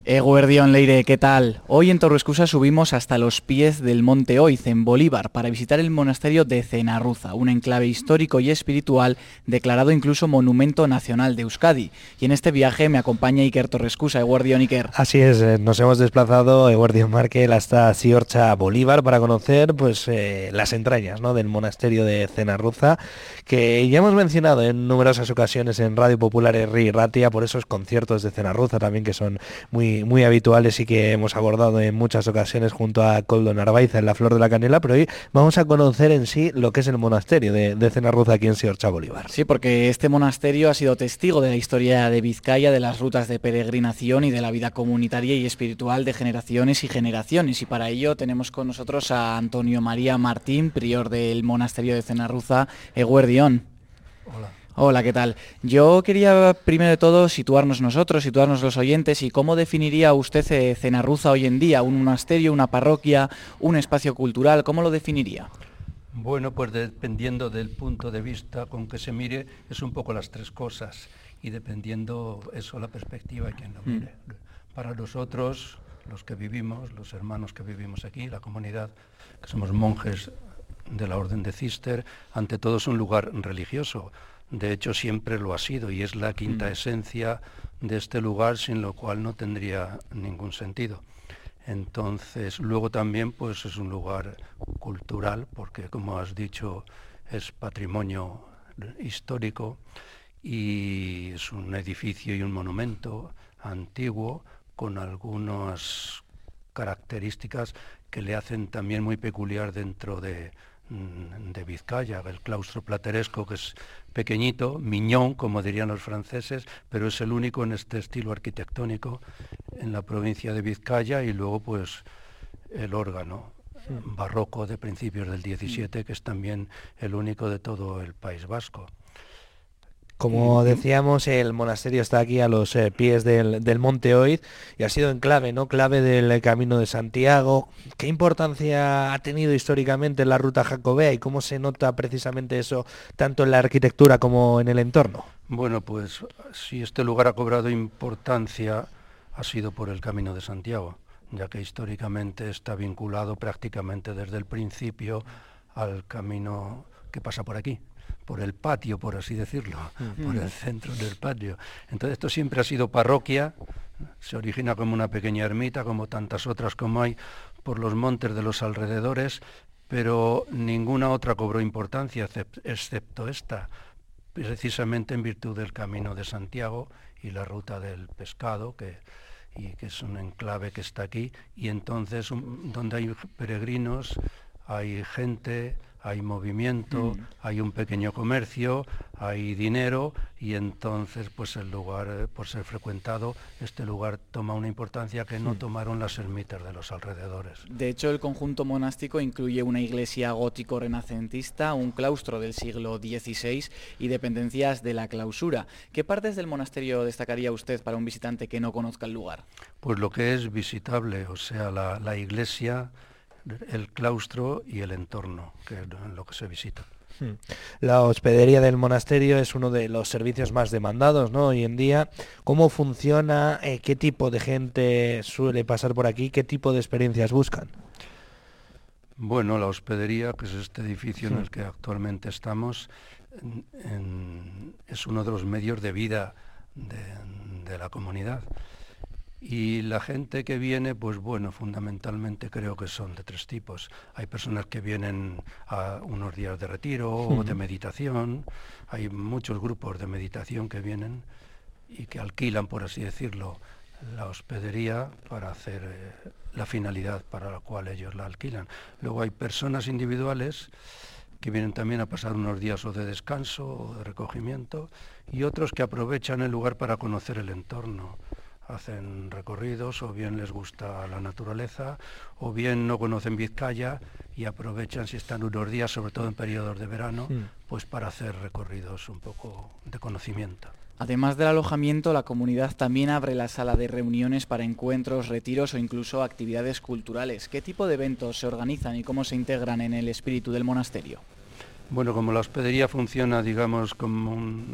Eguerdión Leire, ¿qué tal? Hoy en Torrescusa subimos hasta los pies del Monte Oiz, en Bolívar, para visitar el monasterio de Cenarruza, un enclave histórico y espiritual declarado incluso Monumento Nacional de Euskadi. Y en este viaje me acompaña Iker Torrescusa. Eguerdión, Iker. Así es, nos hemos desplazado, Eguerdión Markel, hasta Siortza, Bolívar, para conocer las entrañas, ¿no?, del monasterio de Cenarruza, que ya hemos mencionado en numerosas ocasiones en Radio Popular Herri y Ratia, por esos conciertos de Cenarruza también que son muy habituales y que hemos abordado en muchas ocasiones junto a Koldo Narvaiza en La Flor de la Canela, pero hoy vamos a conocer en sí lo que es el monasterio de Cenarruza aquí en Siortza, Bolívar. Sí, porque este monasterio ha sido testigo de la historia de Vizcaya, de las rutas de peregrinación y de la vida comunitaria y espiritual de generaciones y generaciones. Y para ello tenemos con nosotros a Antonio María Martín, prior del monasterio de Cenarruza. Eguerdión. Hola. Hola, ¿qué tal? Yo quería primero de todo situarnos nosotros, situarnos los oyentes, y cómo definiría usted Cenarruza hoy en día, un monasterio, una parroquia, un espacio cultural, ¿cómo lo definiría? Bueno, pues dependiendo del punto de vista con que se mire, es un poco las tres cosas, y dependiendo eso la perspectiva de quien lo mire. Para nosotros, los que vivimos, los hermanos que vivimos aquí, la comunidad, que somos monjes de la Orden de Císter, ante todo es un lugar religioso. De hecho, siempre lo ha sido y es la quinta esencia de este lugar, sin lo cual no tendría ningún sentido. Entonces, luego también pues es un lugar cultural, porque como has dicho, es patrimonio histórico y es un edificio y un monumento antiguo con algunas características que le hacen también muy peculiar dentro de Vizcaya, el claustro plateresco, que es pequeñito, miñón, como dirían los franceses, pero es el único en este estilo arquitectónico en la provincia de Vizcaya, y luego pues el órgano barroco de principios del 17, que es también el único de todo el País Vasco. Como decíamos, el monasterio está aquí a los pies del Monte Oiz y ha sido enclave, ¿no?, clave del Camino de Santiago. ¿Qué importancia ha tenido históricamente en la ruta jacobea y cómo se nota precisamente eso tanto en la arquitectura como en el entorno? Bueno, pues si este lugar ha cobrado importancia ha sido por el Camino de Santiago, ya que históricamente está vinculado prácticamente desde el principio al camino que pasa por aquí, por el patio, por así decirlo, por el centro del patio. Entonces esto siempre ha sido parroquia, se origina como una pequeña ermita, como tantas otras como hay por los montes de los alrededores, pero ninguna otra cobró importancia excepto esta, precisamente en virtud del Camino de Santiago y la ruta del pescado, que es un enclave que está aquí, y entonces donde hay peregrinos, hay gente, hay movimiento, hay un pequeño comercio, hay dinero, y entonces pues el lugar, por ser frecuentado, este lugar toma una importancia que no tomaron las ermitas de los alrededores. De hecho, el conjunto monástico incluye una iglesia gótico-renacentista, un claustro del siglo XVI y dependencias de la clausura. ¿Qué partes del monasterio destacaría usted para un visitante que no conozca el lugar? Pues lo que es visitable, o sea, la iglesia, el claustro y el entorno, que es lo que se visita. La hospedería del monasterio es uno de los servicios más demandados, ¿no?, hoy en día. ¿Cómo funciona? ¿Qué tipo de gente suele pasar por aquí? ¿Qué tipo de experiencias buscan? Bueno, la hospedería, que es este edificio en el que actualmente estamos, es uno de los medios de vida de la comunidad. Y la gente que viene, pues bueno, fundamentalmente creo que son de tres tipos. Hay personas que vienen a unos días de retiro o de meditación. Hay muchos grupos de meditación que vienen y que alquilan, por así decirlo, la hospedería para hacer la finalidad para la cual ellos la alquilan. Luego hay personas individuales que vienen también a pasar unos días o de descanso o de recogimiento, y otros que aprovechan el lugar para conocer el entorno. Hacen recorridos, o bien les gusta la naturaleza, o bien no conocen Vizcaya y aprovechan, si están unos días, sobre todo en periodos de verano, pues para hacer recorridos un poco de conocimiento. Además del alojamiento, la comunidad también abre la sala de reuniones para encuentros, retiros o incluso actividades culturales. ¿Qué tipo de eventos se organizan y cómo se integran en el espíritu del monasterio? Bueno, como la hospedería funciona, digamos,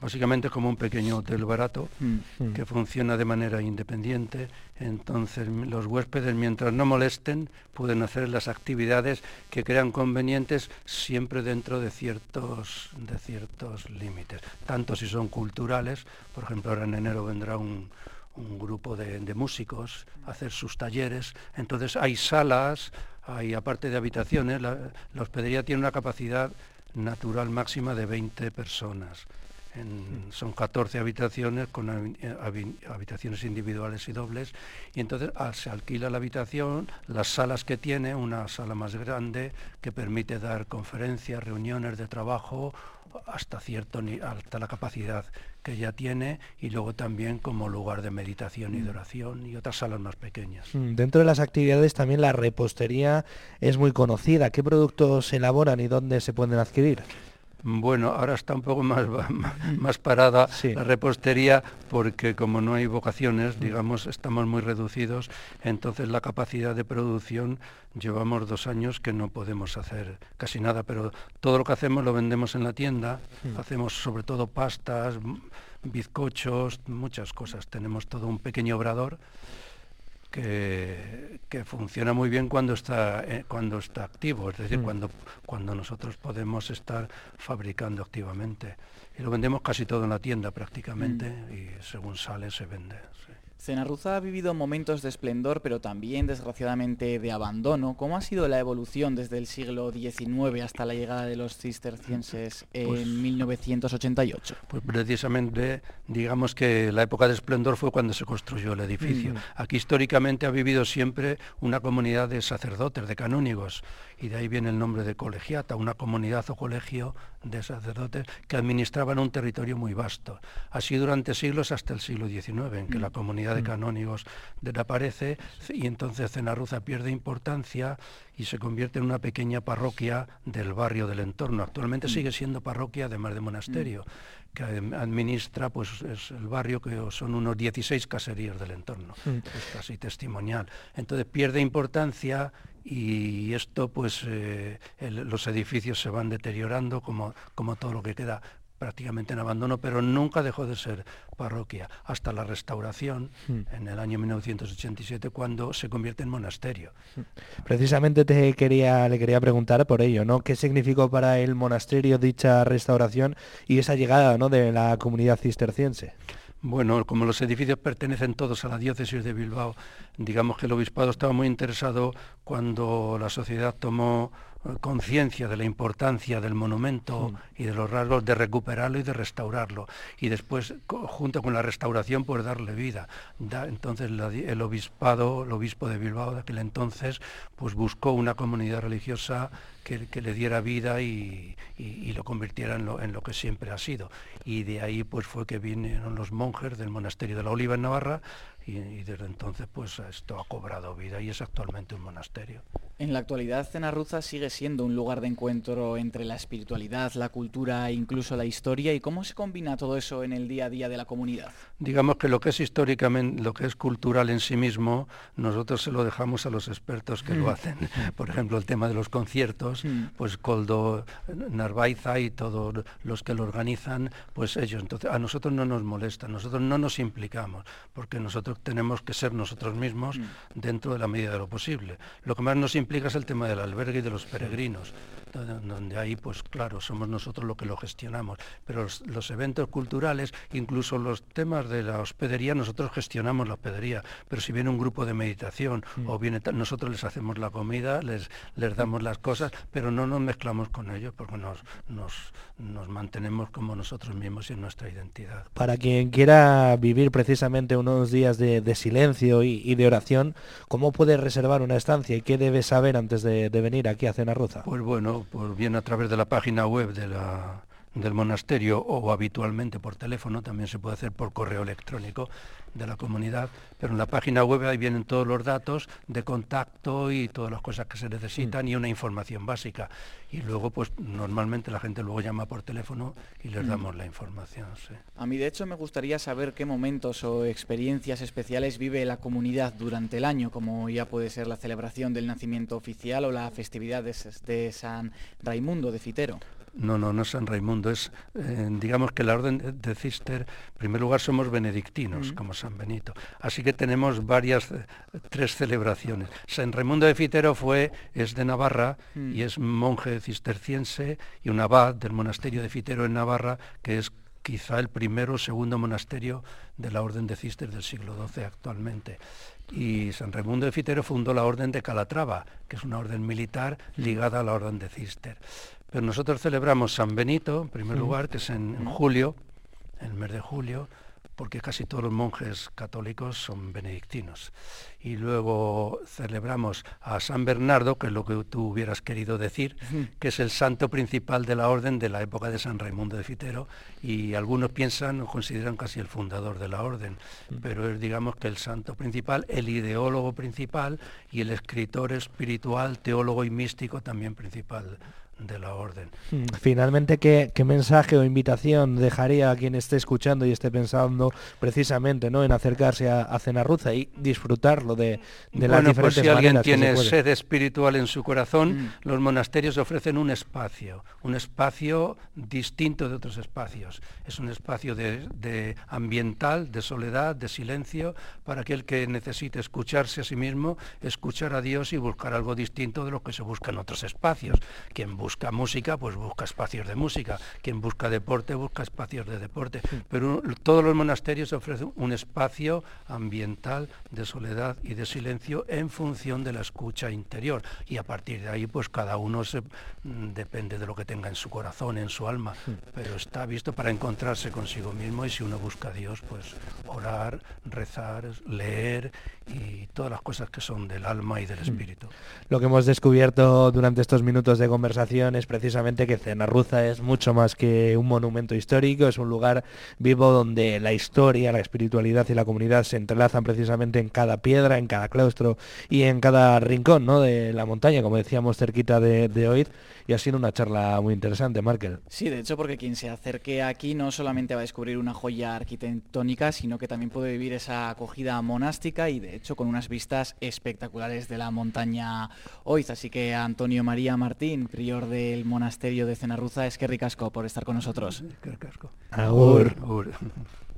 básicamente como un pequeño hotel barato que funciona de manera independiente. Entonces los huéspedes, mientras no molesten, pueden hacer las actividades que crean convenientes, siempre dentro de ciertos límites, tanto si son culturales. Por ejemplo, ahora en enero vendrá un grupo de músicos a hacer sus talleres. Entonces hay salas, hay, aparte de habitaciones, la hospedería tiene una capacidad natural máxima de 20 personas. Son 14 habitaciones con habitaciones individuales y dobles, y entonces se alquila la habitación, las salas que tiene, una sala más grande que permite dar conferencias, reuniones de trabajo hasta la capacidad que ya tiene, y luego también como lugar de meditación y de oración, y otras salas más pequeñas. Dentro de las actividades también la repostería es muy conocida. ¿Qué productos se elaboran y dónde se pueden adquirir? Bueno, ahora está un poco más parada la repostería, porque como no hay vocaciones, digamos, estamos muy reducidos. Entonces la capacidad de producción, llevamos 2 años que no podemos hacer casi nada, pero todo lo que hacemos lo vendemos en la tienda. Hacemos sobre todo pastas, bizcochos, muchas cosas. Tenemos todo un pequeño obrador que funciona muy bien cuando está activo, es decir, cuando nosotros podemos estar fabricando activamente. Y lo vendemos casi todo en la tienda prácticamente, y según sale se vende. Sí. Cenarruza ha vivido momentos de esplendor, pero también, desgraciadamente, de abandono. ¿Cómo ha sido la evolución desde el siglo XIX hasta la llegada de los cistercienses en 1988? Pues precisamente, digamos que la época de esplendor fue cuando se construyó el edificio. Aquí históricamente ha vivido siempre una comunidad de sacerdotes, de canónigos, y de ahí viene el nombre de colegiata, una comunidad o colegio de sacerdotes que administraban un territorio muy vasto. Así durante siglos, hasta el siglo XIX, en que la comunidad de canónigos desaparece, y entonces Cenarruza pierde importancia y se convierte en una pequeña parroquia del barrio del entorno. Actualmente sigue siendo parroquia, además de monasterio, que administra, pues es el barrio, que son unos 16 caseríos del entorno, es casi testimonial. Entonces pierde importancia, y esto, pues los edificios se van deteriorando como todo lo que queda prácticamente en abandono, pero nunca dejó de ser parroquia hasta la restauración en el año 1987, cuando se convierte en monasterio. Precisamente le quería preguntar por ello, ¿no? ¿Qué significó para el monasterio dicha restauración y esa llegada, ¿no?, de la comunidad cisterciense? Bueno, como los edificios pertenecen todos a la diócesis de Bilbao, digamos que el obispado estaba muy interesado cuando la sociedad tomó conciencia de la importancia del monumento y de los rasgos, de recuperarlo y de restaurarlo, y después, junto con la restauración, pues darle vida. Entonces el obispo de Bilbao de aquel entonces, pues buscó una comunidad religiosa que le diera vida y lo convirtiera en lo que siempre ha sido. Y de ahí pues fue que vinieron los monjes del monasterio de la Oliva en Navarra, y desde entonces pues esto ha cobrado vida y es actualmente un monasterio. En la actualidad, Cenarruza sigue siendo un lugar de encuentro entre la espiritualidad, la cultura e incluso la historia. ¿Y cómo se combina todo eso en el día a día de la comunidad? Digamos que lo que es históricamente, lo que es cultural en sí mismo, nosotros se lo dejamos a los expertos que lo hacen. Por ejemplo, el tema de los conciertos, pues Koldo Narvaiza y todos los que lo organizan, pues ellos. Entonces, a nosotros no nos molesta, nosotros no nos implicamos, porque nosotros tenemos que ser nosotros mismos dentro de la medida de lo posible. Lo que más nos implica es el tema del albergue y de los peregrinos, donde ahí, pues claro, somos nosotros los que lo gestionamos, pero los eventos culturales, incluso los temas de la hospedería, nosotros gestionamos la hospedería, pero si viene un grupo de meditación o viene nosotros les hacemos la comida, les damos las cosas, pero no nos mezclamos con ellos, porque nos mantenemos como nosotros mismos y en nuestra identidad. Para quien quiera vivir precisamente unos días de silencio y de oración, ¿cómo puede reservar una estancia y qué debe saber antes de venir aquí a Cenarruza? Pues bueno, pues bien a través de la página web del monasterio, o habitualmente por teléfono, también se puede hacer por correo electrónico de la comunidad, pero en la página web ahí vienen todos los datos de contacto y todas las cosas que se necesitan y una información básica. Y luego, pues normalmente la gente luego llama por teléfono y les damos la información. Sí. A mí, de hecho, me gustaría saber qué momentos o experiencias especiales vive la comunidad durante el año, como ya puede ser la celebración del nacimiento oficial o la festividad de San Raimundo de Fitero. No es San Raimundo, es, digamos que la orden de Cister, en primer lugar somos benedictinos, como San Benito, así que tenemos tres celebraciones. San Raimundo de Fitero es de Navarra y es monje cisterciense y un abad del monasterio de Fitero en Navarra, que es quizá el primero o segundo monasterio de la orden de Cister del siglo XII actualmente. Y San Raimundo de Fitero fundó la orden de Calatrava, que es una orden militar ligada a la orden de Cister. Pero nosotros celebramos San Benito, en primer lugar, que es en julio, en el mes de julio, porque casi todos los monjes católicos son benedictinos. Y luego celebramos a San Bernardo, que es lo que tú hubieras querido decir, que es el santo principal de la orden de la época de San Raimundo de Fitero, y algunos piensan o consideran casi el fundador de la orden, pero es, digamos, que el santo principal, el ideólogo principal y el escritor espiritual, teólogo y místico también principal de la orden. Finalmente, ¿qué mensaje o invitación dejaría a quien esté escuchando y esté pensando precisamente, ¿no?, en acercarse a Cenarruza y disfrutarlo de las diferentes pues si alguien maneras tiene sed espiritual en su corazón, los monasterios ofrecen un espacio distinto de otros espacios. Es un espacio de ambiental, de soledad, de silencio, para aquel que necesite escucharse a sí mismo, escuchar a Dios y buscar algo distinto de lo que se busca en otros espacios. Quien busca música, pues busca espacios de música. Quien busca deporte, busca espacios de deporte. Pero todos los monasterios ofrecen un espacio ambiental de soledad y de silencio en función de la escucha interior. Y a partir de ahí, pues cada uno depende de lo que tenga en su corazón, en su alma. Pero está visto para encontrarse consigo mismo, y si uno busca a Dios, pues orar, rezar, leer y todas las cosas que son del alma y del espíritu. Lo que hemos descubierto durante estos minutos de conversación es precisamente que Cenarruza es mucho más que un monumento histórico, es un lugar vivo donde la historia, la espiritualidad y la comunidad se entrelazan precisamente en cada piedra, en cada claustro y en cada rincón, ¿no?, de la montaña, como decíamos, cerquita de Oiz, y ha sido una charla muy interesante, Markel. Sí, de hecho, porque quien se acerque aquí no solamente va a descubrir una joya arquitectónica, sino que también puede vivir esa acogida monástica y, de hecho, con unas vistas espectaculares de la montaña Oiz. Así que Antonio María Martín, prior del monasterio de Cenarruza, eskerrik asko por estar con nosotros. Eskerrik asko. Agur. Agur.